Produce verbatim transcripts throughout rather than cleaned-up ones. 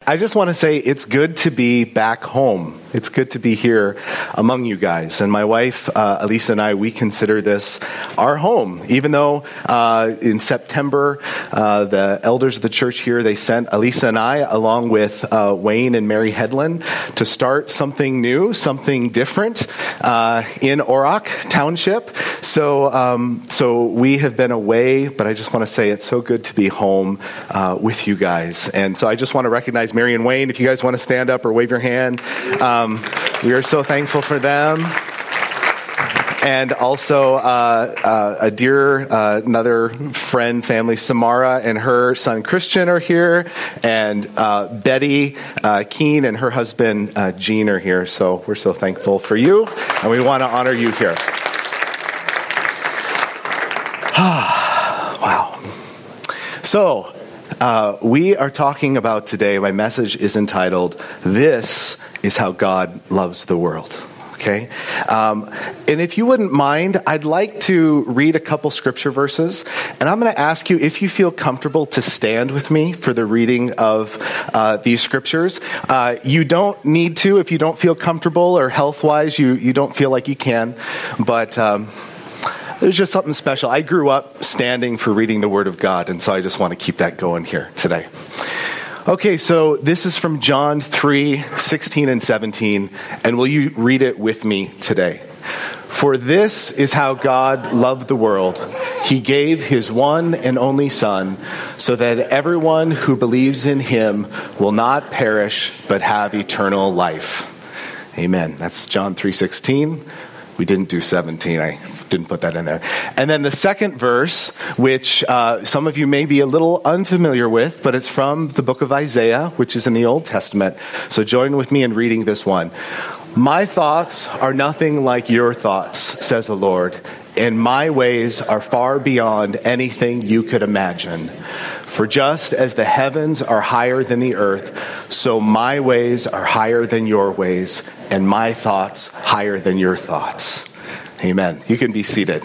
I just want to say it's good to be back home. It's good to be here among you guys. And my wife, uh, Elisa, and I, we consider this our home. Even though uh, in September, uh, the elders of the church here, they sent Elisa and I, along with uh, Wayne and Mary Headland, to start something new, something different uh, in Orrock Township. So, um, so we have been away, but I just want to say it's so good to be home uh, with you guys. And so I just want to recognize Mary and Wayne. If you guys want to stand up or wave your hand. Um, Um, we are so thankful for them. And also uh, uh, a dear, uh, another friend, family, Samara and her son Christian are here. And uh, Betty uh, Keene and her husband uh, Gene are here. So we're so thankful for you. And we want to honor you here. Wow. So uh, we are talking about today, my message is entitled, This is How God Loves the World. Okay? Um, and if you wouldn't mind, I'd like to read a couple scripture verses. And I'm going to ask you if you feel comfortable to stand with me for the reading of uh, these scriptures. Uh, you don't need to if you don't feel comfortable or health-wise, you, you don't feel like you can. But Um, there's just something special. I grew up standing for reading the Word of God, and so I just want to keep that going here today. Okay, so this is from John three, sixteen and seventeen, and will you read it with me today? For this is how God loved the world. He gave his one and only Son, so that everyone who believes in him will not perish, but have eternal life. Amen. That's John three sixteen. We didn't do seventeen. I didn't put that in there. And then the second verse, which uh, some of you may be a little unfamiliar with, but it's from the book of Isaiah, which is in the Old Testament. So join with me in reading this one. My thoughts are nothing like your thoughts, says the Lord, and my ways are far beyond anything you could imagine. For just as the heavens are higher than the earth, so my ways are higher than your ways, and my thoughts higher than your thoughts. Amen. You can be seated.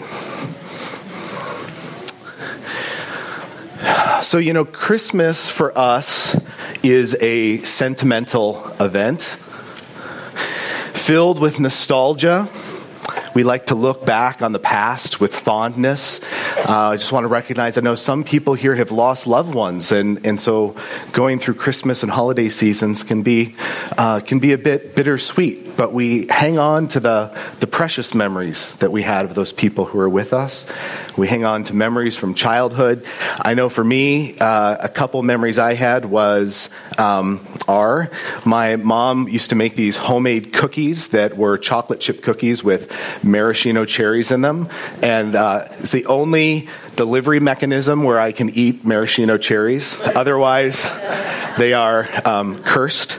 So, you know, Christmas for us is a sentimental event filled with nostalgia. We like to look back on the past with fondness. Uh, I just want to recognize, I know some people here have lost loved ones, and, and so going through Christmas and holiday seasons can be uh, can be a bit bittersweet. But we hang on to the, the precious memories that we had of those people who were with us. We hang on to memories from childhood. I know for me, uh, a couple memories I had was um, are my mom used to make these homemade cookies that were chocolate chip cookies with maraschino cherries in them. And uh, it's the only delivery mechanism where I can eat maraschino cherries. Otherwise, they are um, cursed.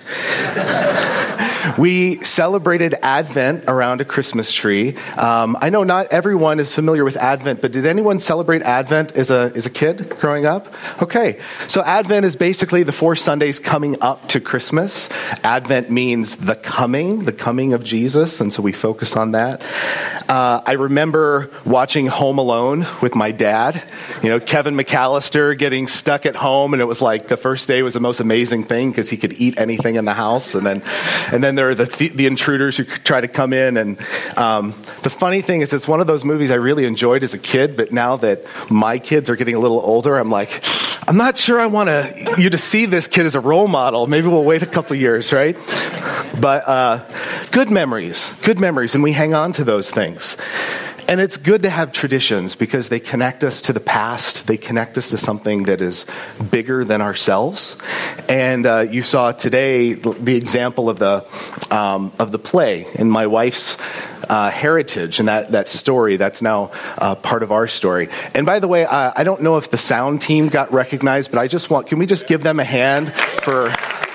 We celebrated Advent around a Christmas tree. Um, I know not everyone is familiar with Advent, but did anyone celebrate Advent as a as a kid growing up? Okay, so Advent is basically the four Sundays coming up to Christmas. Advent means the coming, the coming of Jesus, and so we focus on that. Uh, I remember watching Home Alone with my dad. You know, Kevin McAllister getting stuck at home, and it was like the first day was the most amazing thing because he could eat anything in the house, and then and then there are the th- the intruders who try to come in. And um, the funny thing is, it's one of those movies I really enjoyed as a kid, but now that my kids are getting a little older, I'm like, I'm not sure I want to you to see this kid as a role model. Maybe we'll wait a couple years, right? But uh, good memories, good memories, and we hang on to those things. And it's good to have traditions because they connect us to the past. They connect us to something that is bigger than ourselves. And uh, you saw today the example of the um, of the play in my wife's uh, heritage and that, that story. That's now uh, part of our story. And by the way, uh, I don't know if the sound team got recognized, but I just want, can we just give them a hand for...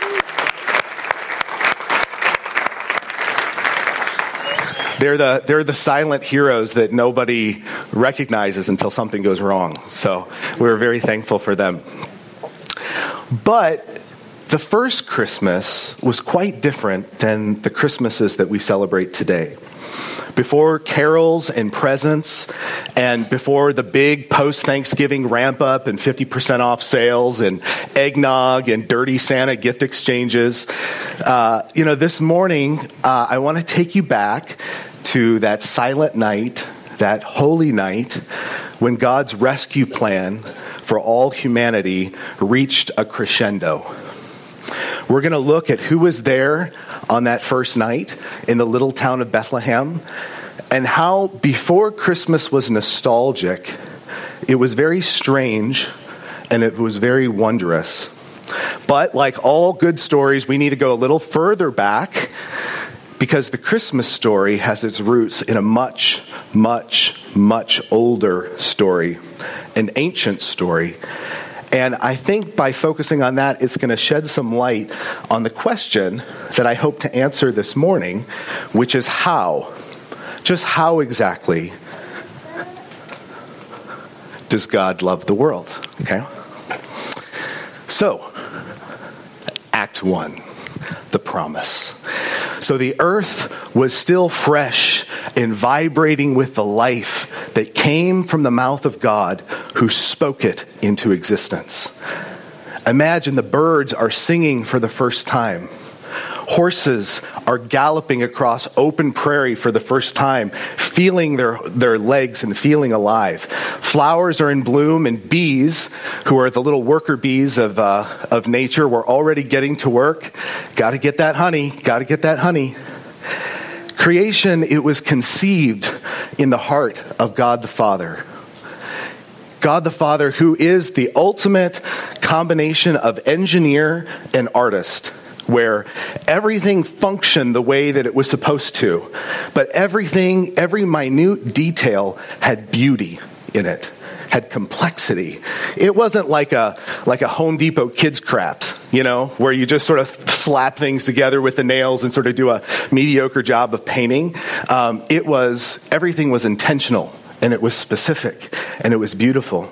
They're the they're the silent heroes that nobody recognizes until something goes wrong. So we're very thankful for them. But the first Christmas was quite different than the Christmases that we celebrate today. before carols and presents, and before the big post-Thanksgiving ramp-up and fifty percent off sales and eggnog and dirty Santa gift exchanges, uh, you know, this morning uh, I want to take you back to that silent night, that holy night, when God's rescue plan for all humanity reached a crescendo. We're going to look at who was there on that first night in the little town of Bethlehem, and how before Christmas was nostalgic, it was very strange and it was very wondrous. But like all good stories, we need to go a little further back, because the Christmas story has its roots in a much, much, much older story, an ancient story. And I think by focusing on that, it's going to shed some light on the question that I hope to answer this morning, which is how, just how exactly does God love the world? Okay? So, Act One, the promise. So the earth was still fresh and vibrating with the life that came from the mouth of God, who spoke it into existence. Imagine the birds are singing for the first time. Horses are galloping across open prairie for the first time, feeling their, their legs and feeling alive. Flowers are in bloom, and bees, who are the little worker bees of, uh, of nature, were already getting to work. Got to get that honey, got to get that honey. Creation, it was conceived in the heart of God the Father. God the Father, who is the ultimate combination of engineer and artist, where everything functioned the way that it was supposed to, but everything, every minute detail had beauty in it, had complexity. It wasn't like a like a Home Depot kids craft, you know, where you just sort of slap things together with the nails and sort of do a mediocre job of painting. Um, it was, everything was intentional, and it was specific, and it was beautiful.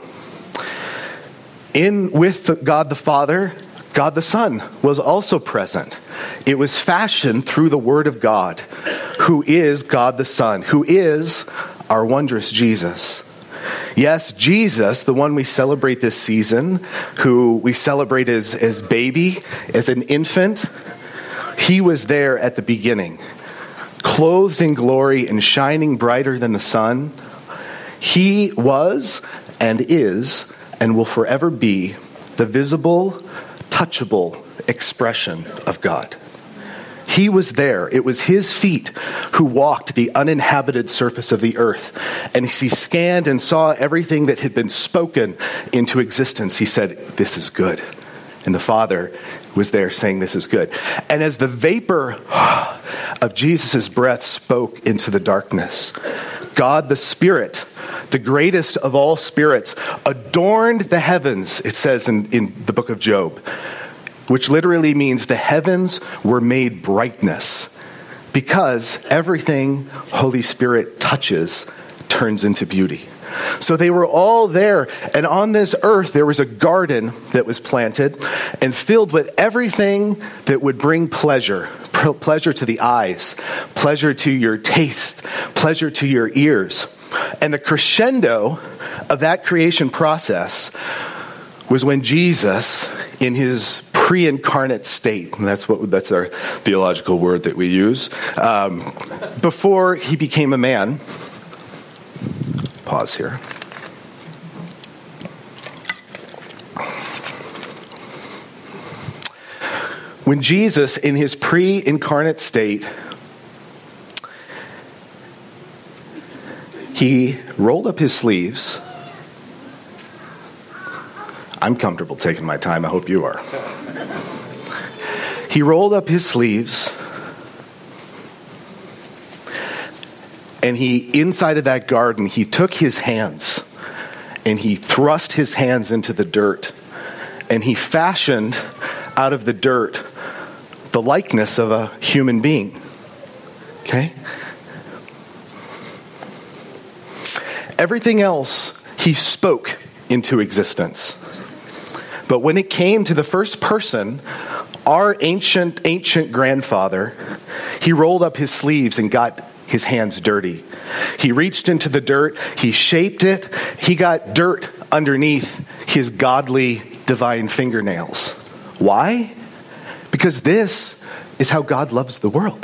In with the, God the Father, God the Son was also present. It was fashioned through the Word of God, who is God the Son, who is our wondrous Jesus. Yes, Jesus, the one we celebrate this season, who we celebrate as, as baby, as an infant, he was there at the beginning, clothed in glory and shining brighter than the sun. He was and is and will forever be the visible, touchable expression of God. He was there. It was his feet who walked the uninhabited surface of the earth. And he scanned and saw everything that had been spoken into existence. He said, "This is good." And the Father was there saying, "This is good." And as the vapor of Jesus' breath spoke into the darkness, God the Spirit, the greatest of all spirits, adorned the heavens, it says in, in the book of Job, which literally means the heavens were made brightness, because everything Holy Spirit touches turns into beauty. So they were all there, and on this earth there was a garden that was planted and filled with everything that would bring pleasure, pleasure to the eyes, pleasure to your taste, pleasure to your ears. And the crescendo of that creation process was when Jesus, in his pre-incarnate state, and that's what that's our theological word that we use, um, before he became a man. Pause here. When Jesus, in his pre-incarnate state, he rolled up his sleeves. I'm comfortable taking my time. I hope you are. He rolled up his sleeves, and he, inside of that garden, he took his hands and he thrust his hands into the dirt, and he fashioned out of the dirt the likeness of a human being. Okay? Everything else he spoke into existence. But when it came to the first person, our ancient, ancient grandfather, he rolled up his sleeves and got his hands dirty. He reached into the dirt. He shaped it. He got dirt underneath his godly, divine fingernails. Why? Because this is how God loves the world.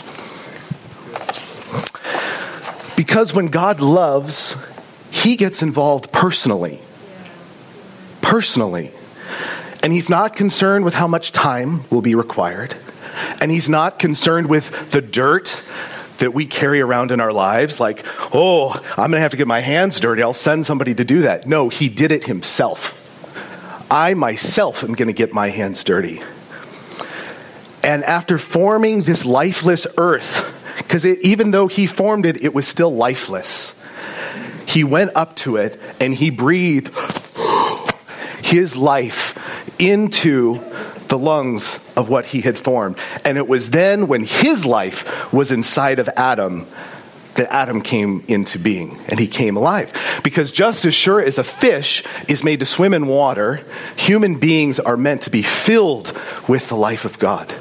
Because when God loves, he gets involved personally. Personally. And he's not concerned with how much time will be required. And he's not concerned with the dirt that we carry around in our lives. Like, oh, I'm going to have to get my hands dirty. I'll send somebody to do that. No, he did it himself. I myself am going to get my hands dirty. And after forming this lifeless earth, because even though he formed it, it was still lifeless. He went up to it and he breathed his life into the lungs of what he had formed. And it was then when his life was inside of Adam that Adam came into being and he came alive. Because just as sure as a fish is made to swim in water, human beings are meant to be filled with the life of God.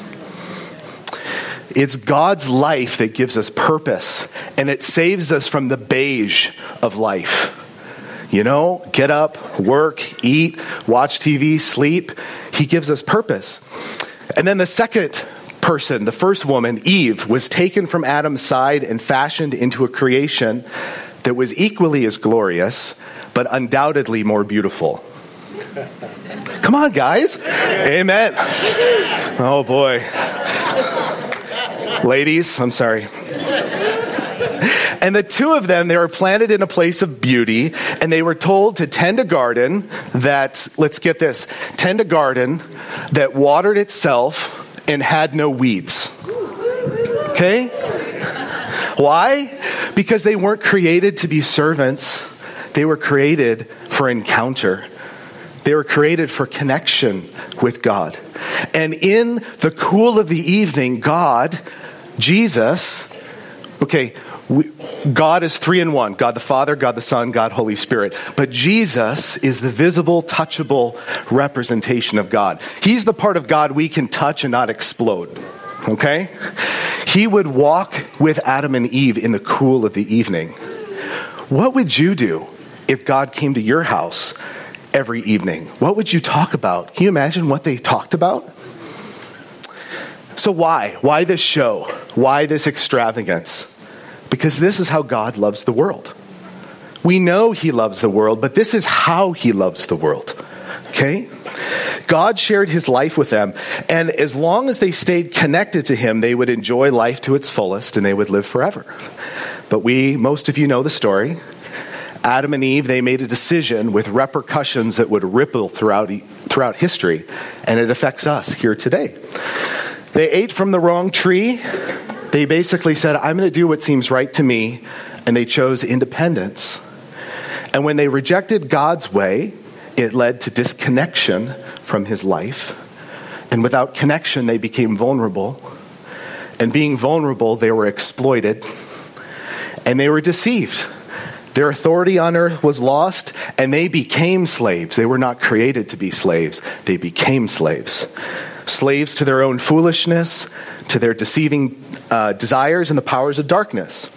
It's God's life that gives us purpose, and it saves us from the beige of life. You know, get up, work, eat, watch T V, sleep. He gives us purpose. And then the second person, the first woman, Eve, was taken from Adam's side and fashioned into a creation that was equally as glorious, but undoubtedly more beautiful. Come on, guys. Amen. Oh, boy. Ladies, I'm sorry. And the two of them, they were planted in a place of beauty, and they were told to tend a garden that, let's get this, tend a garden that watered itself and had no weeds. Okay? Why? Because they weren't created to be servants. They were created for encounter. They were created for connection with God. And in the cool of the evening, God, Jesus, okay, we, God is three in one. God the Father, God the Son, God Holy Spirit. But Jesus is the visible, touchable representation of God. He's the part of God we can touch and not explode. Okay? He would walk with Adam and Eve in the cool of the evening. What would you do if God came to your house every evening? What would you talk about? Can you imagine what they talked about? So why? Why this show? Why this extravagance? Because this is how God loves the world. We know he loves the world, but this is how he loves the world. Okay? God shared his life with them, and as long as they stayed connected to him, they would enjoy life to its fullest and they would live forever. But we, most of you know the story. Adam and Eve, they made a decision with repercussions that would ripple throughout, throughout history, and it affects us here today. They ate from the wrong tree. They basically said, I'm going to do what seems right to me, and they chose independence. And when they rejected God's way, it led to disconnection from his life. And without connection, they became vulnerable. And being vulnerable, they were exploited. And they were deceived. Their authority on earth was lost, and they became slaves. They were not created to be slaves. They became slaves. Slaves to their own foolishness, to their deceiving uh, desires and the powers of darkness.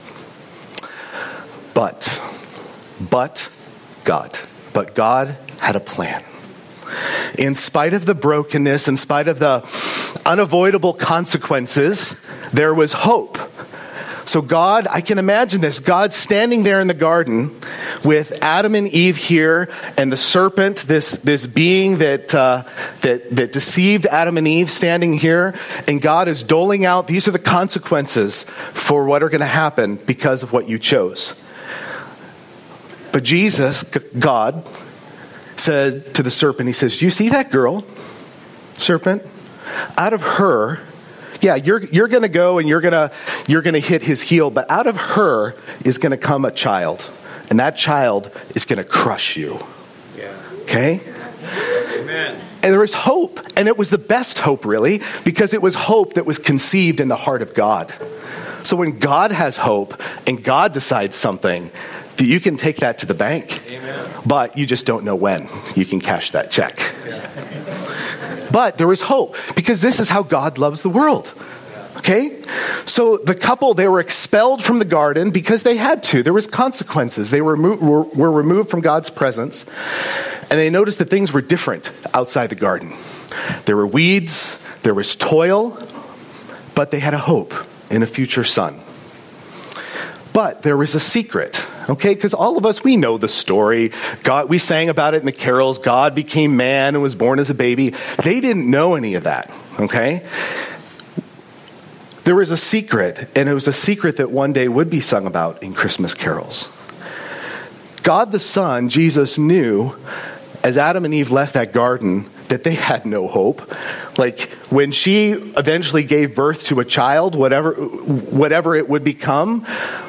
But, but God. But God had a plan. In spite of the brokenness, in spite of the unavoidable consequences, there was hope. So God, I can imagine this, God standing there in the garden with Adam and Eve here and the serpent, this, this being that, uh, that, that deceived Adam and Eve standing here, and God is doling out, these are the consequences for what are going to happen because of what you chose. But Jesus, God, said to the serpent, he says, do you see that girl, serpent? Out of her, yeah, you're you're going to go and you're going to you're going to hit his heel, but out of her is going to come a child, and that child is going to crush you. Yeah. Okay? Amen. And there was hope, and it was the best hope, really, because it was hope that was conceived in the heart of God. So when God has hope and God decides something, you can take that to the bank. Amen. But you just don't know when you can cash that check. Yeah. But there was hope, because this is how God loves the world. Okay? So the couple, they were expelled from the garden because they had to. There was consequences. They were, were, were removed from God's presence. And they noticed that things were different outside the garden. There were weeds, there was toil, but they had a hope in a future son. But there was a secret, okay? Because all of us, we know the story. God, we sang about it in the carols. God became man and was born as a baby. They didn't know any of that, okay? There was a secret, and it was a secret that one day would be sung about in Christmas carols. God the Son, Jesus, knew as Adam and Eve left that garden that they had no hope. Like when she eventually gave birth to a child, whatever, whatever it would become,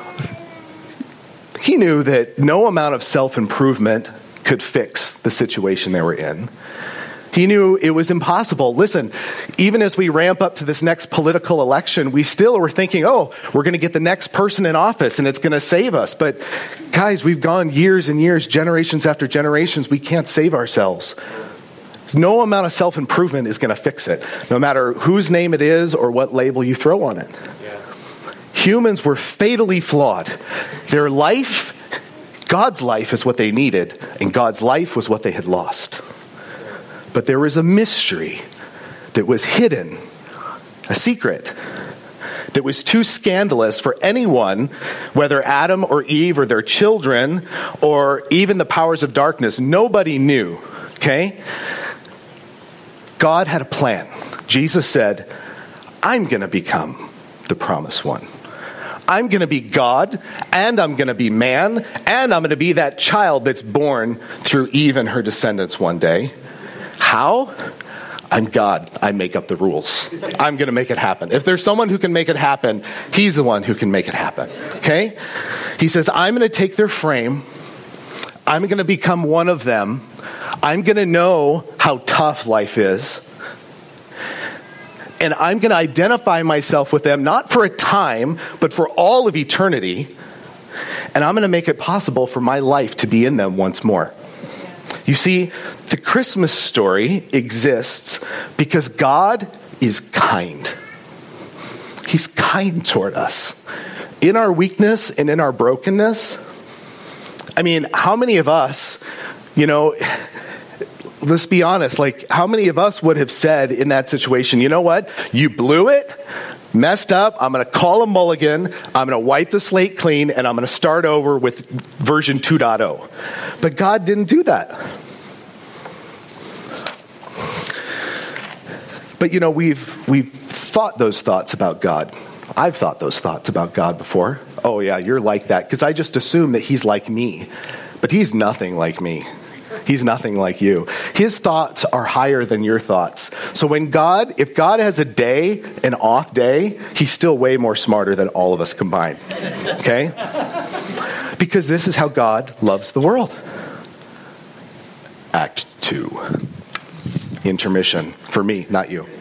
he knew that no amount of self-improvement could fix the situation they were in. He knew it was impossible. Listen, even as we ramp up to this next political election, we still were thinking, oh, we're going to get the next person in office and it's going to save us. But guys, we've gone years and years, generations after generations. We can't save ourselves. No amount of self-improvement is going to fix it, no matter whose name it is or what label you throw on it. Yeah. Humans were fatally flawed. Their life, God's life is what they needed, and God's life was what they had lost. But there was a mystery that was hidden, a secret that was too scandalous for anyone, whether Adam or Eve or their children or even the powers of darkness. Nobody knew, okay? God had a plan. Jesus said, I'm going to become the promised one. I'm going to be God, and I'm going to be man, and I'm going to be that child that's born through Eve and her descendants one day. How? I'm God. I make up the rules. I'm going to make it happen. If there's someone who can make it happen, he's the one who can make it happen. Okay? He says, I'm going to take their frame. I'm going to become one of them. I'm going to know how tough life is. And I'm going to identify myself with them, not for a time, but for all of eternity. And I'm going to make it possible for my life to be in them once more. You see, the Christmas story exists because God is kind. He's kind toward us. In our weakness and in our brokenness. I mean, how many of us, you know, let's be honest, like how many of us would have said in that situation, you know what, you blew it, messed up, I'm going to call a mulligan, I'm going to wipe the slate clean, and I'm going to start over with version two point oh. But God didn't do that. But you know, we've we've thought those thoughts about God. I've thought those thoughts about God before. Oh yeah, you're like that, because I just assume that he's like me. But he's nothing like me. He's nothing like you. His thoughts are higher than your thoughts. So when God, if God has a day, an off day, he's still way more smarter than all of us combined. Okay? Because this is how God loves the world. Act two. Intermission. For me, not you.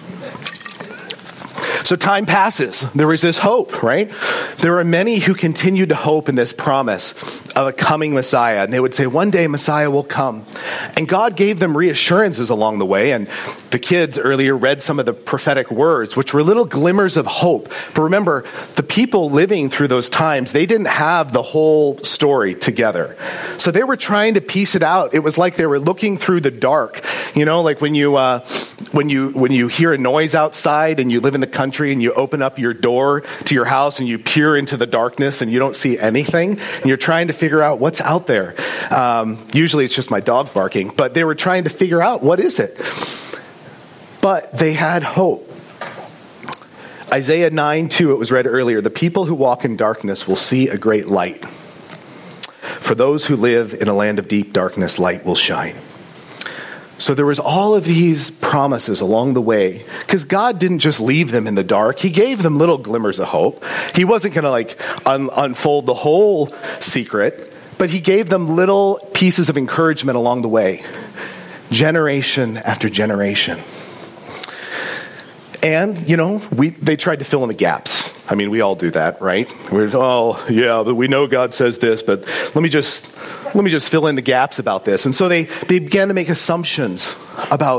So time passes. There was this hope, right? There are many who continued to hope in this promise of a coming Messiah. And they would say, one day Messiah will come. And God gave them reassurances along the way. And the kids earlier read some of the prophetic words, which were little glimmers of hope. But remember, the people living through those times, they didn't have the whole story together. So they were trying to piece it out. It was like they were looking through the dark. You know, like when you uh, when you when you hear a noise outside and you live in the country and you open up your door to your house and you peer into the darkness and you don't see anything and you're trying to figure out what's out there. Um, usually it's just my dog barking, but they were trying to figure out what is it. But they had hope. Isaiah nine two, it was read earlier, the people who walk in darkness will see a great light. For those who live in a land of deep darkness, light will shine. So there was all of these promises along the way, because God didn't just leave them in the dark. He gave them little glimmers of hope. He wasn't going to like un- unfold the whole secret, but he gave them little pieces of encouragement along the way, generation after generation. And, you know, we they tried to fill in the gaps. I mean, we all do that, right? We're, oh, yeah, but we know God says this, but let me just let me just fill in the gaps about this. And so they, they began to make assumptions about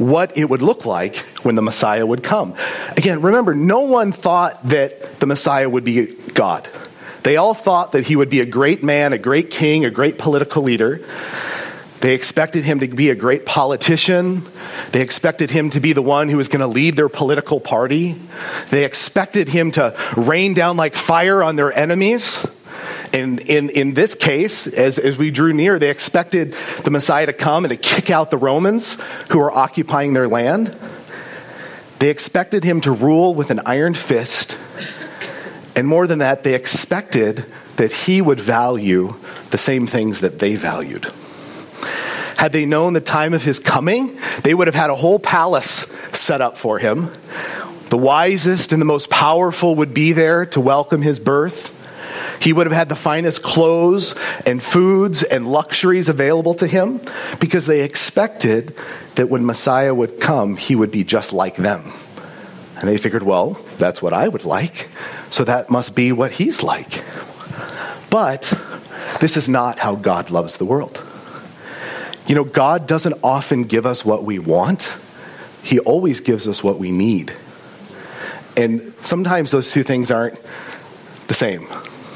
what it would look like when the Messiah would come. Again, remember, no one thought that the Messiah would be God. They all thought that he would be a great man, a great king, a great political leader. They expected him to be a great politician. They expected him to be the one who was going to lead their political party. They expected him to rain down like fire on their enemies. And in, in this case, as, as we drew near, they expected the Messiah to come and to kick out the Romans who were occupying their land. They expected him to rule with an iron fist. And more than that, they expected that he would value the same things that they valued. Had they known the time of his coming, they would have had a whole palace set up for him. The wisest and the most powerful would be there to welcome his birth. He would have had the finest clothes and foods and luxuries available to him because they expected that when Messiah would come, he would be just like them. And they figured, well, that's what I would like, so that must be what he's like. But this is not how God loves the world. You know, God doesn't often give us what we want. He always gives us what we need. And sometimes those two things aren't the same.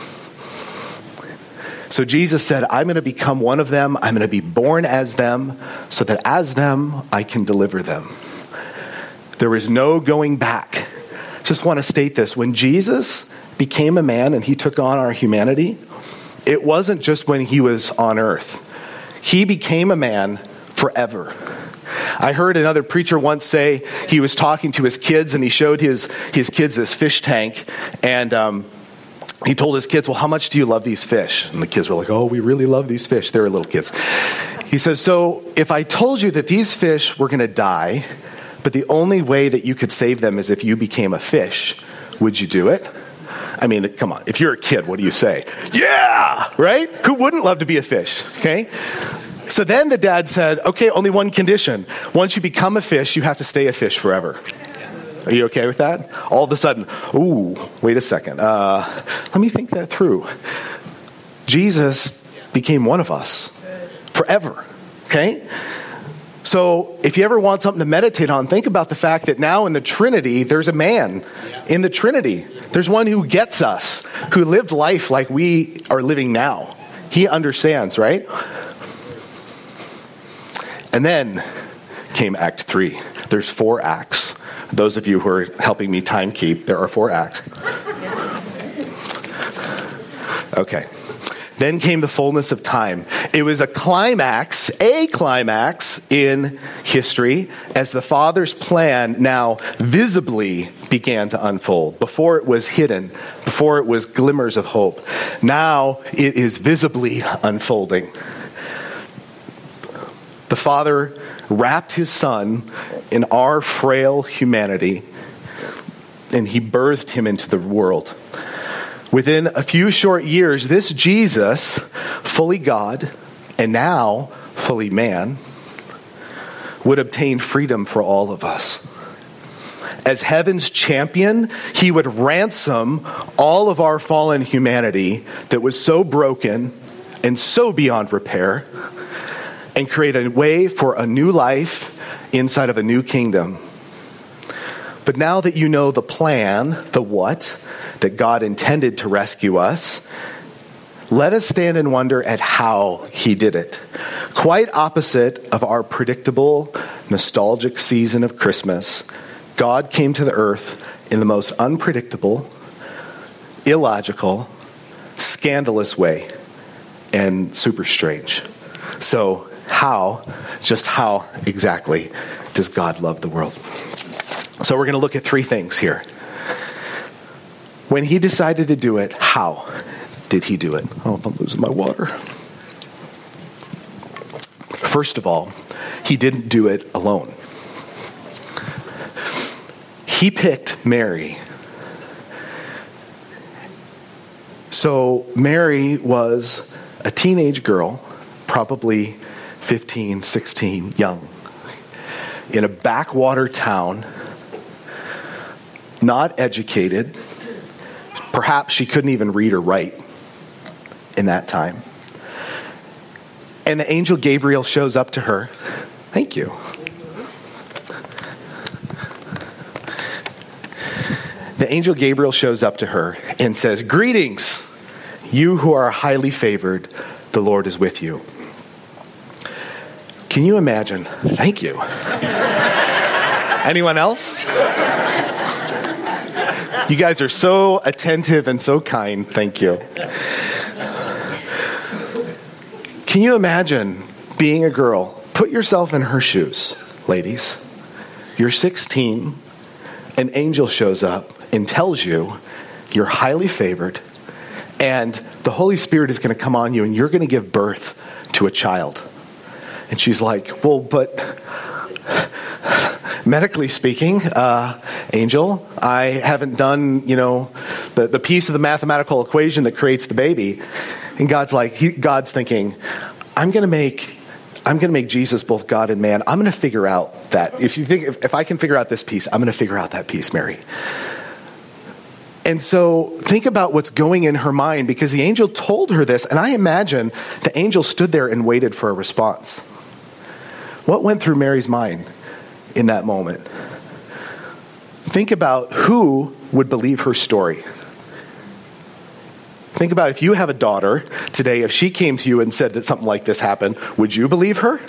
So Jesus said, I'm going to become one of them. I'm going to be born as them so that as them, I can deliver them. There is no going back. Just want to state this. When Jesus became a man and he took on our humanity, it wasn't just when he was on earth. He became a man forever. I heard another preacher once say he was talking to his kids and he showed his, his kids this fish tank, and um, he told his kids, well, how much do you love these fish? And the kids were like, oh, we really love these fish. They were little kids. He says, so if I told you that these fish were going to die, but the only way that you could save them is if you became a fish, would you do it? I mean, come on. If you're a kid, what do you say? Yeah, right? Who wouldn't love to be a fish, okay? So then the dad said, okay, only one condition. Once you become a fish, you have to stay a fish forever. Are you okay with that? All of a sudden, ooh, wait a second. Uh, let me think that through. Jesus became one of us forever, okay? So if you ever want something to meditate on, think about the fact that now in the Trinity, there's a man in the Trinity. There's one who gets us, who lived life like we are living now. He understands, right? And then came Act Three. There's four acts. Those of you who are helping me time keep, there are four acts. Okay. Then came the fullness of time. It was a climax, a climax in history as the Father's plan now visibly began to unfold. Before it was hidden, before it was glimmers of hope. Now it is visibly unfolding. The Father wrapped his Son in our frail humanity, and he birthed him into the world. Within a few short years, this Jesus, fully God and now fully man, would obtain freedom for all of us. As heaven's champion, he would ransom all of our fallen humanity that was so broken and so beyond repair, and create a way for a new life inside of a new kingdom. But now that you know the plan, the what, that God intended to rescue us, let us stand and wonder at how he did it. Quite opposite of our predictable, nostalgic season of Christmas, God came to the earth in the most unpredictable, illogical, scandalous way, and super strange. So how, just how exactly does God love the world? So we're going to look at three things here. When he decided to do it, how did he do it? Oh, I'm losing my water. First of all, he didn't do it alone. He picked Mary. So Mary was a teenage girl, probably fifteen, sixteen, young, in a backwater town, not educated. Perhaps she couldn't even read or write in that time. And the angel Gabriel shows up to her. Thank you. the angel Gabriel shows up to her and says, "Greetings, you who are highly favored, the Lord is with you." Can you imagine? Thank you. Anyone else? You guys are so attentive and so kind. Thank you. Can you imagine being a girl? Put yourself in her shoes, ladies. You're sixteen, an angel shows up and tells you you're highly favored, and the Holy Spirit is going to come on you, and you're going to give birth to a child. And she's like, well, but medically speaking, uh, angel, I haven't done, you know, the, the piece of the mathematical equation that creates the baby. And God's like, he, God's thinking, I'm going to make, I'm going to make Jesus both God and man. I'm going to figure out that. If you think, if, if I can figure out this piece, I'm going to figure out that piece, Mary. And so think about what's going in her mind, because the angel told her this, and I imagine the angel stood there and waited for a response. What went through Mary's mind in that moment? Think about who would believe her story. Think about if you have a daughter today, if she came to you and said that something like this happened, would you believe her?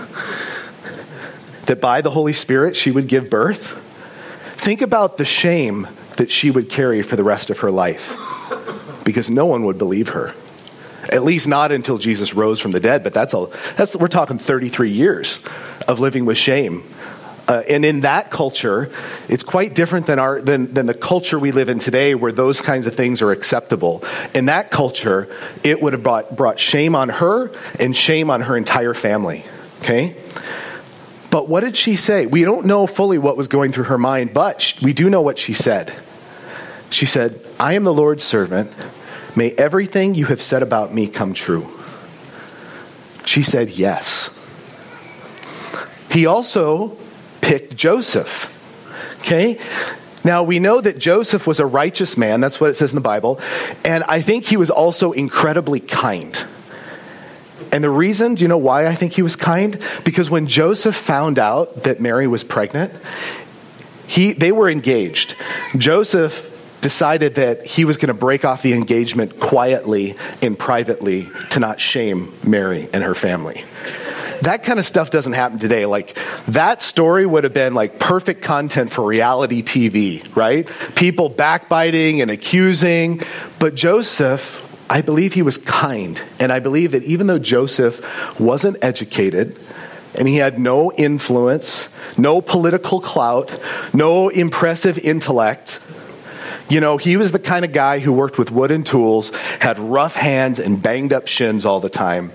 That by the Holy Spirit she would give birth? Think about the shame that she would carry for the rest of her life, because no one would believe her. At least not until Jesus rose from the dead, but that's all. That's we're talking thirty-three years of living with shame. Uh, and in that culture, it's quite different than our than, than the culture we live in today, where those kinds of things are acceptable. In that culture, it would have brought, brought shame on her and shame on her entire family. Okay? But what did she say? We don't know fully what was going through her mind, but we do know what she said. She said, "I am the Lord's servant. May everything you have said about me come true." She said yes. He also picked Joseph. Okay? Now, we know that Joseph was a righteous man. That's what it says in the Bible. And I think he was also incredibly kind. And the reason, do you know why I think he was kind? Because when Joseph found out that Mary was pregnant, he they were engaged. Joseph decided that he was going to break off the engagement quietly and privately to not shame Mary and her family. That kind of stuff doesn't happen today. Like, that story would have been like perfect content for reality T V, right? People backbiting and accusing. But Joseph, I believe he was kind. And I believe that even though Joseph wasn't educated, and he had no influence, no political clout, no impressive intellect, you know, he was the kind of guy who worked with wooden tools, had rough hands and banged up shins all the time.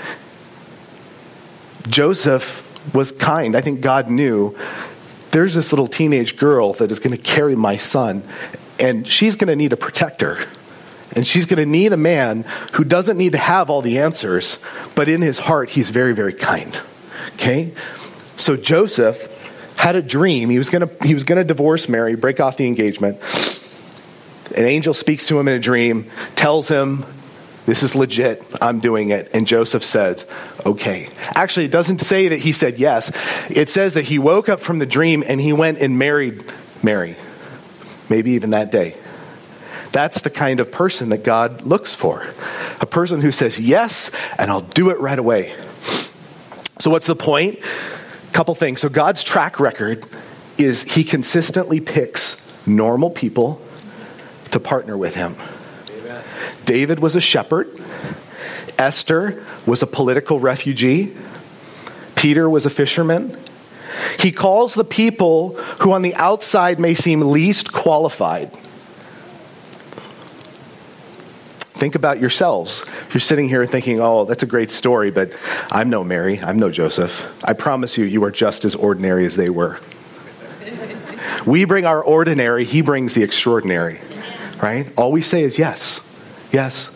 Joseph was kind. I think God knew there's this little teenage girl that is going to carry my son, and she's going to need a protector. And she's going to need a man who doesn't need to have all the answers, but in his heart, he's very, very kind. Okay? So Joseph had a dream. He was going to, he was going to divorce Mary, break off the engagement. An angel speaks to him in a dream, tells him, this is legit, I'm doing it. And Joseph says, okay. Actually, it doesn't say that he said yes. It says that he woke up from the dream and he went and married Mary. Maybe even that day. That's the kind of person that God looks for. A person who says yes, and I'll do it right away. So what's the point? A couple things. So God's track record is he consistently picks normal people to partner with him. Amen. David was a shepherd. Esther was a political refugee. Peter was a fisherman. He calls the people who on the outside may seem least qualified. Think about yourselves. You're sitting here thinking, oh, that's a great story, but I'm no Mary, I'm no Joseph. I promise you, you are just as ordinary as they were. We bring our ordinary, he brings the extraordinary, right? All we say is yes, yes.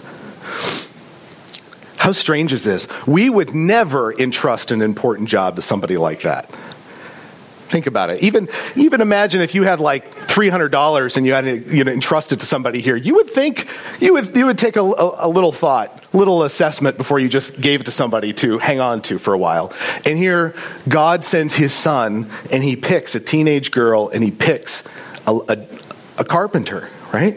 How strange is this? We would never entrust an important job to somebody like that. Think about it. Even even imagine if you had like three hundred dollars and you had to, you know, entrust it to somebody here. You would think, you would you would take a, a, a little thought, little assessment before you just gave it to somebody to hang on to for a while. And here, God sends his son and he picks a teenage girl and he picks a, a, a carpenter, right?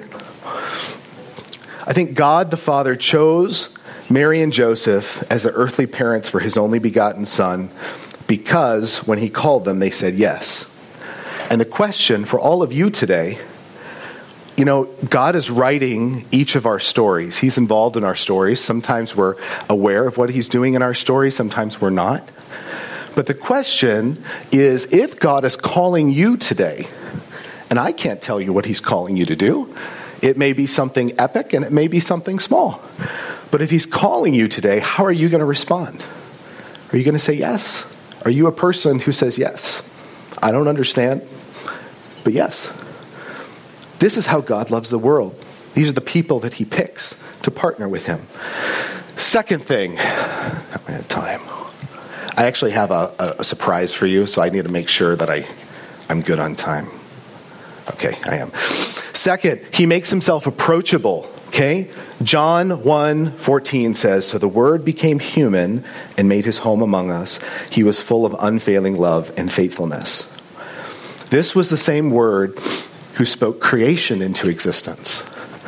I think God the Father chose Mary and Joseph as the earthly parents for his only begotten son because when he called them, they said yes. And the question for all of you today, you know, God is writing each of our stories. He's involved in our stories. Sometimes we're aware of what he's doing in our stories. Sometimes we're not. But the question is, if God is calling you today, and I can't tell you what he's calling you to do, it may be something epic and it may be something small. But if he's calling you today, how are you going to respond? Are you going to say yes? Are you a person who says yes? I don't understand, but yes. This is how God loves the world. These are the people that he picks to partner with him. Second thing, I'm out of time. I actually have a, a surprise for you, so I need to make sure that I, I'm good on time. Okay, I am. Second, he makes himself approachable. Okay? John one fourteen says, so the Word became human and made his home among us. He was full of unfailing love and faithfulness. This was the same Word who spoke creation into existence.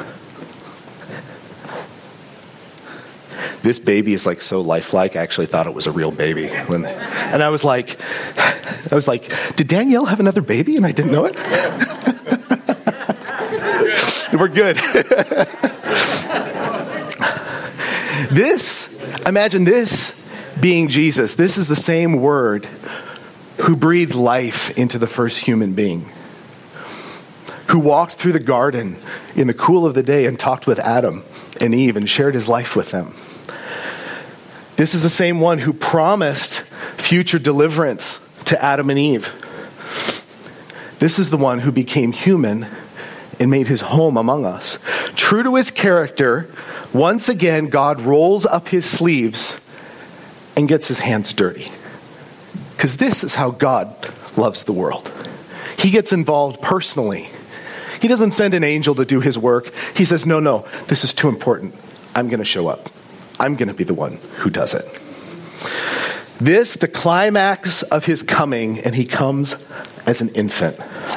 This baby is like so lifelike. I actually thought it was a real baby. When, and I was like, I was like, did Danielle have another baby and I didn't know it? We're good. This, imagine this being Jesus. This is the same Word who breathed life into the first human being, who walked through the garden in the cool of the day and talked with Adam and Eve and shared his life with them. This is the same one who promised future deliverance to Adam and Eve. This is the one who became human and made his home among us. True to his character, once again, God rolls up his sleeves and gets his hands dirty. Because this is how God loves the world. He gets involved personally. He doesn't send an angel to do his work. He says, no, no, this is too important. I'm going to show up. I'm going to be the one who does it. This, the climax of his coming, and he comes as an infant.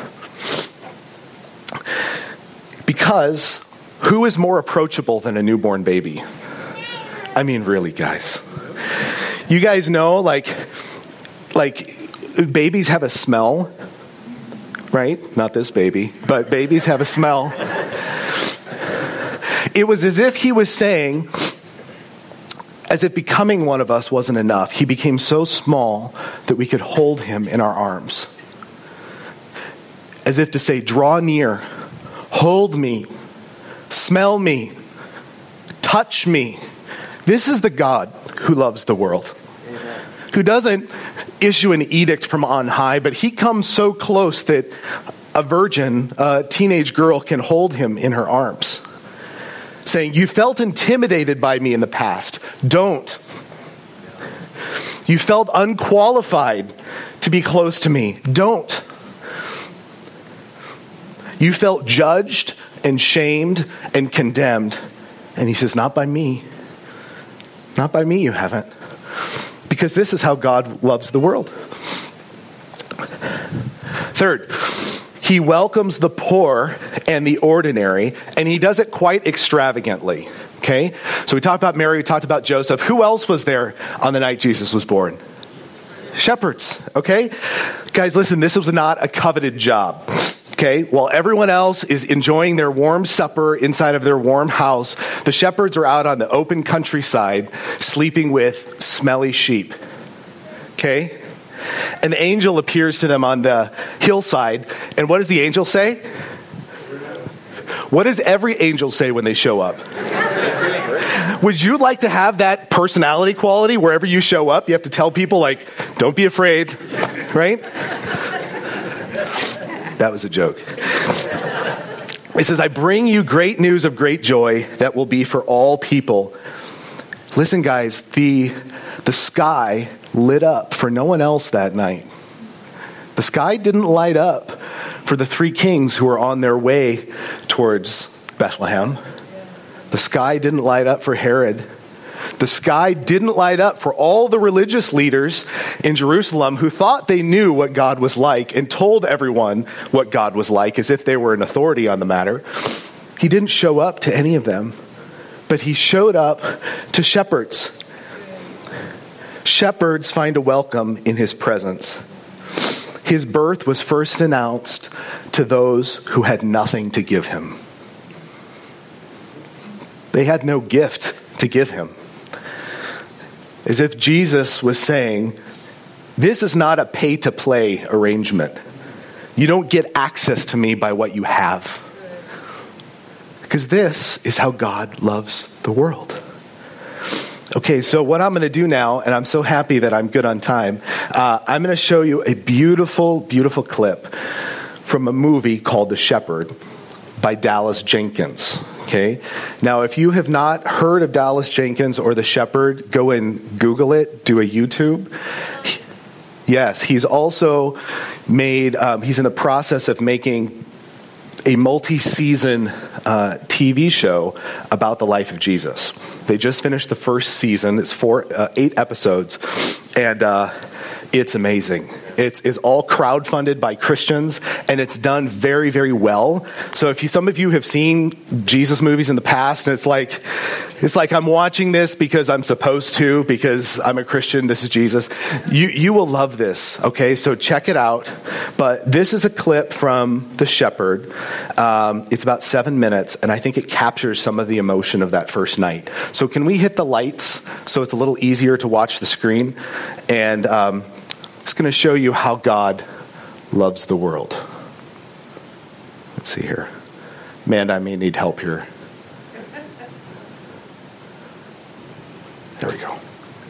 Because who is more approachable than a newborn baby? I mean, really, guys. You guys know, like, like babies have a smell, right? Not this baby, but babies have a smell. It was as if he was saying, as if becoming one of us wasn't enough. He became so small that we could hold him in our arms. As if to say, draw near, hold me, smell me, touch me. This is the God who loves the world. Amen. Who doesn't issue an edict from on high, but he comes so close that a virgin, a teenage girl, can hold him in her arms, saying, you felt intimidated by me in the past. Don't. You felt unqualified to be close to me. Don't. You felt judged and shamed and condemned. And he says, not by me. Not by me you haven't. Because this is how God loves the world. Third, he welcomes the poor and the ordinary, and he does it quite extravagantly. Okay? So we talked about Mary, we talked about Joseph. Who else was there on the night Jesus was born? Shepherds. Okay? Guys, listen, this was not a coveted job. Okay, while everyone else is enjoying their warm supper inside of their warm house, the shepherds are out on the open countryside sleeping with smelly sheep. Okay? An angel appears to them on the hillside, and what does the angel say? What does every angel say when they show up? Would you like to have that personality quality wherever you show up? You have to tell people, like, don't be afraid, right? That was a joke. It says, I bring you great news of great joy that will be for all people. Listen, guys, the, the sky lit up for no one else that night. The sky didn't light up for the three kings who were on their way towards Bethlehem. The sky didn't light up for Herod. The sky didn't light up for all the religious leaders in Jerusalem who thought they knew what God was like and told everyone what God was like as if they were an authority on the matter. He didn't show up to any of them, but he showed up to shepherds. Shepherds find a welcome in his presence. His birth was first announced to those who had nothing to give him. They had no gift to give him. As if Jesus was saying, this is not a pay-to-play arrangement. You don't get access to me by what you have. Because this is how God loves the world. Okay, so what I'm going to do now, and I'm so happy that I'm good on time, uh, I'm going to show you a beautiful, beautiful clip from a movie called The Shepherd by Dallas Jenkins. Okay, now if you have not heard of Dallas Jenkins or The Shepherd, go and Google it, do a YouTube. Yes, he's also made, um, he's in the process of making a multi-season uh, T V show about the life of Jesus. They just finished the first season. It's four, uh, eight episodes, and uh, it's amazing. It's, it's all crowdfunded by Christians, and it's done very, very well. So if you, some of you have seen Jesus movies in the past, and it's like, it's like I'm watching this because I'm supposed to, because I'm a Christian, this is Jesus. You, you will love this, okay? So check it out. But this is a clip from The Shepherd. Um, it's about seven minutes, and I think it captures some of the emotion of that first night. So can we hit the lights so it's a little easier to watch the screen? And um, it's going to show you how God loves the world. Let's see here. Man, I may need help here. There we go.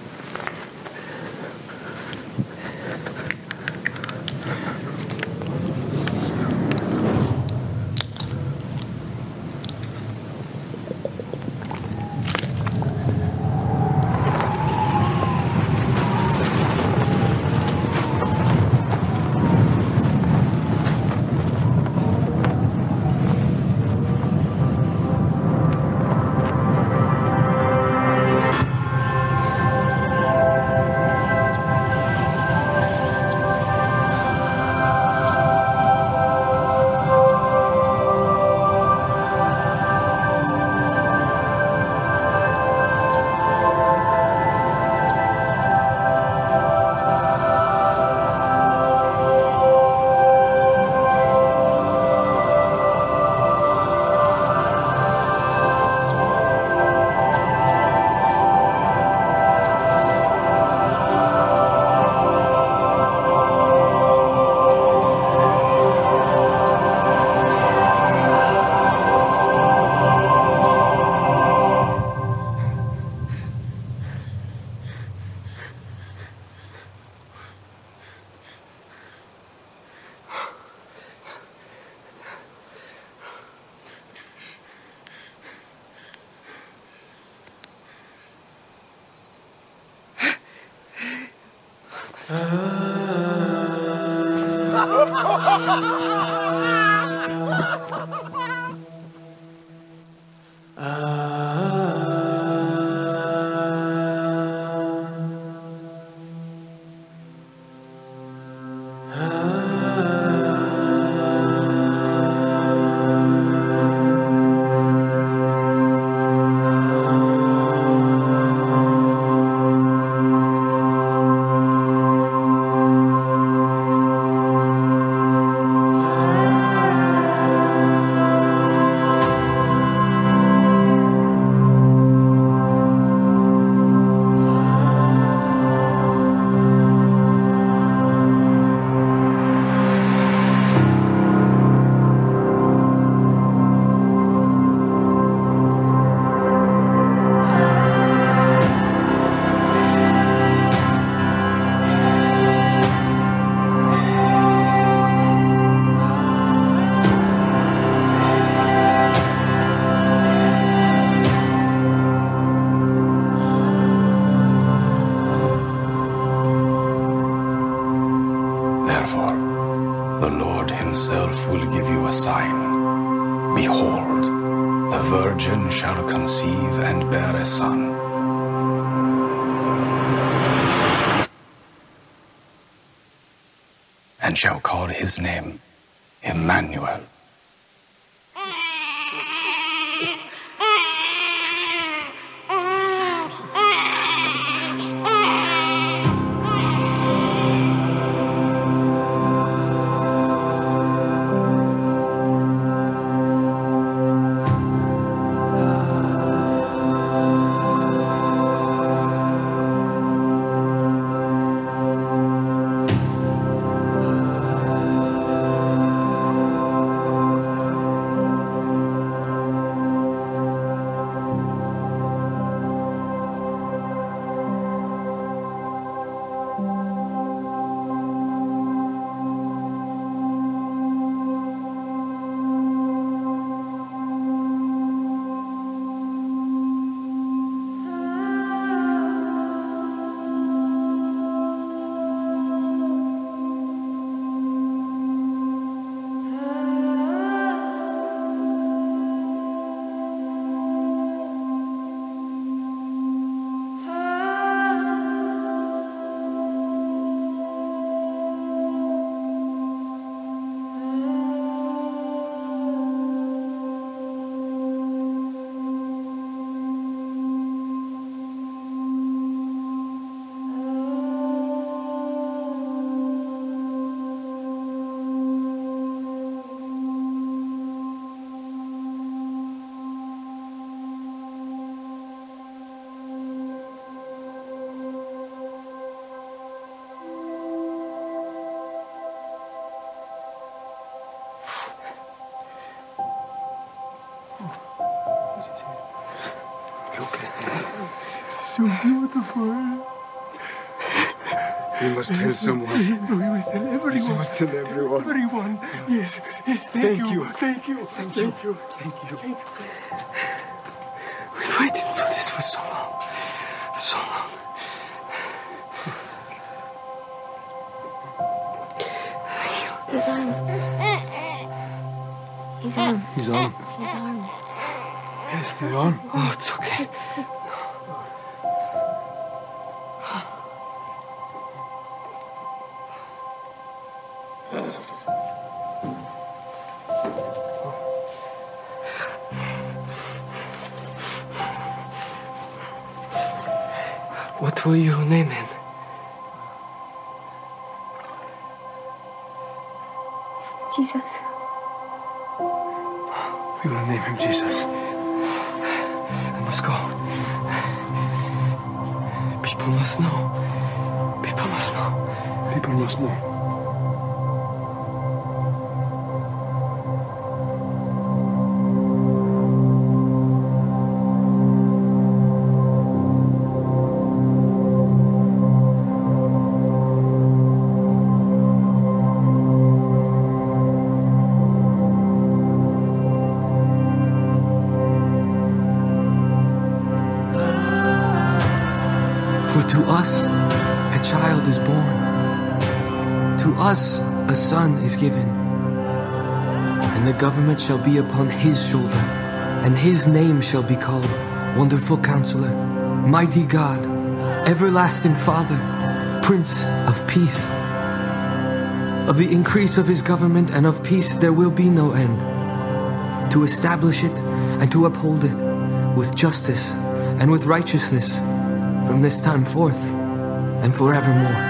himself will give you a sign. Behold, the virgin shall conceive and bear a son, and shall call his name Emmanuel. So beautiful. We must tell someone. We must tell everyone. We must tell everyone. Everyone. Yes, yes, thank, Thank you. you. Thank you. Thank Thank you. you. Thank you. Thank you. We've waited for this for so long. So long. His arm. His arm. He's on. His arm. Yes, he's on. Oh, it's okay. What will you name him? Jesus. We will name him Jesus. I must go. People must know. People must know. People must know. For to us a child is born, to us a son is given, and the government shall be upon his shoulder, and his name shall be called Wonderful Counselor, Mighty God, Everlasting Father, Prince of Peace. Of the increase of his government and of peace there will be no end, to establish it and to uphold it with justice and with righteousness from this time forth and forevermore.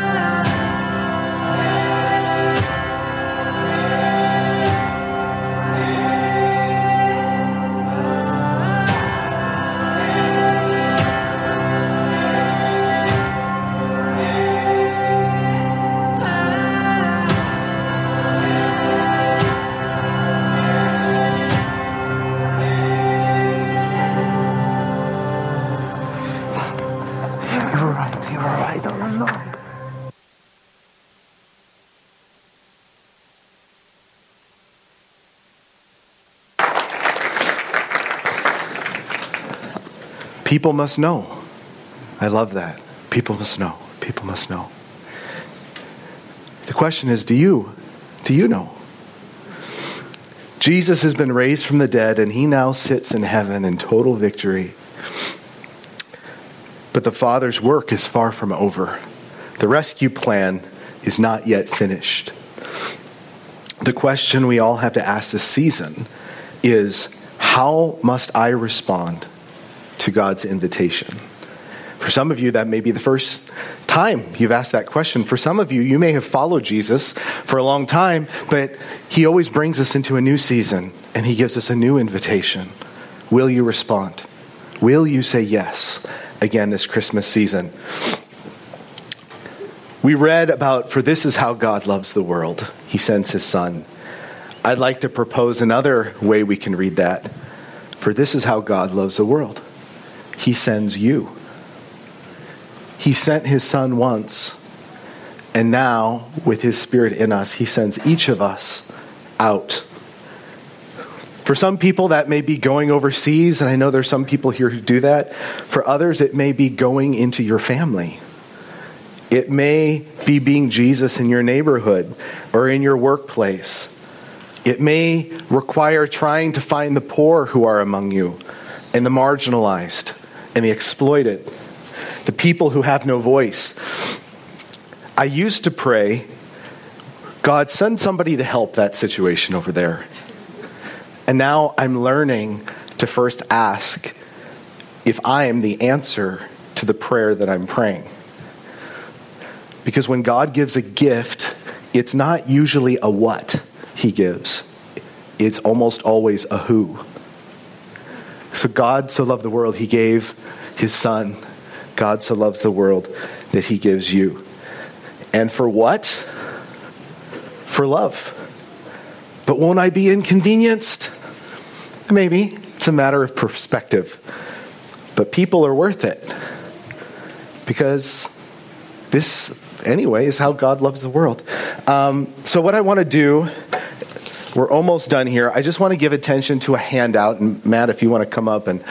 You're right. You're right. All along. People must know. I love that. People must know. People must know. The question is, do you? Do you know? Jesus has been raised from the dead, and he now sits in heaven in total victory. But the Father's work is far from over. The rescue plan is not yet finished. the question we all have to ask this season is, how must I respond to God's invitation? For some of you, that may be the first time you've asked that question. For some of you, you may have followed Jesus for a long time, but he always brings us into a new season, and he gives us a new invitation. Will you respond? Will you say yes again this Christmas season? We read about, for this is how God loves the world. He sends his son. I'd like to propose another way we can read that. For this is how God loves the world. He sends you. He sent his son once, and now, with his Spirit in us, he sends each of us out. For some people, that may be going overseas, and I know there's some people here who do that. For others, it may be going into your family. It may be being Jesus in your neighborhood or in your workplace. It may require trying to find the poor who are among you, and the marginalized, and the exploited, the people who have no voice. I used to pray, God, send somebody to help that situation over there. And now I'm learning to first ask if I am the answer to the prayer that I'm praying. Because when God gives a gift, it's not usually a what he gives. It's almost always a who. So God so loved the world, he gave his son. God so loves the world that he gives you. And for what? For love. But won't I be inconvenienced? Maybe. It's a matter of perspective. But people are worth it. Because this, anyway, is how God loves the world. Um, so what I want to do, we're almost done here. I just want to give attention to a handout. And Matt, if you want to come up and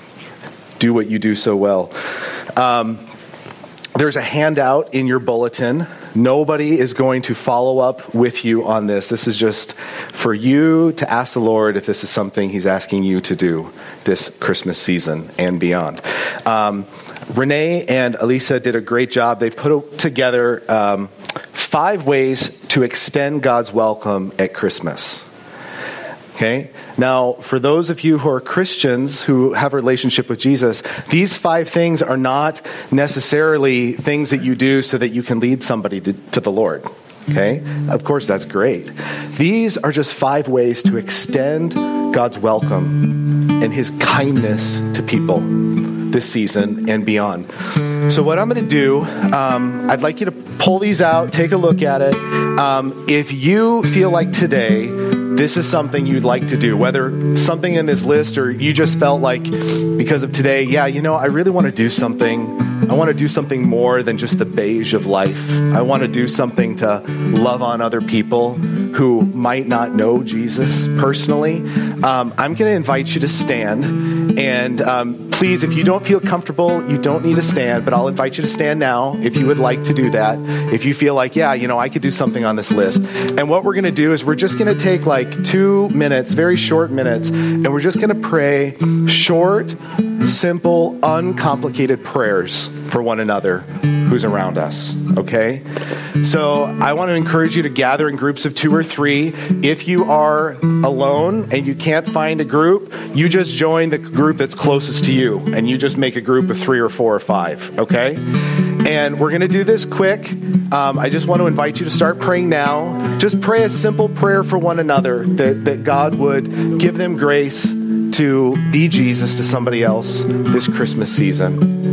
do what you do so well. Um, there's a handout in your bulletin. Nobody is going to follow up with you on this. This is just for you to ask the Lord if this is something he's asking you to do this Christmas season and beyond. Um, Renee and Elisa did a great job. They put together um, five ways to extend God's welcome at Christmas. Okay? Now, for those of you who are Christians who have a relationship with Jesus, these five things are not necessarily things that you do so that you can lead somebody to, to the Lord. Okay? Of course, that's great. These are just five ways to extend God's welcome and his kindness to people this season and beyond. So what I'm going to do, um, I'd like you to pull these out, take a look at it. Um, if you feel like today this is something you'd like to do, whether something in this list or you just felt like because of today, yeah, you know, I really want to do something. I want to do something more than just the beige of life. I want to do something to love on other people who might not know Jesus personally. Um, I'm going to invite you to stand. And um, please, if you don't feel comfortable, you don't need to stand, but I'll invite you to stand now if you would like to do that. If you feel like, yeah, you know, I could do something on this list. And what we're going to do is we're just going to take like two minutes, very short minutes, and we're just going to pray short, simple, uncomplicated prayers for one another who's around us, okay? So I want to encourage you to gather in groups of two or three. If you are alone and you can't find a group, you just join the group that's closest to you, and you just make a group of three or four or five, okay? And we're going to do this quick. Um, I just want to invite you to start praying now. Just pray a simple prayer for one another, that, that God would give them grace to be Jesus to somebody else this Christmas season.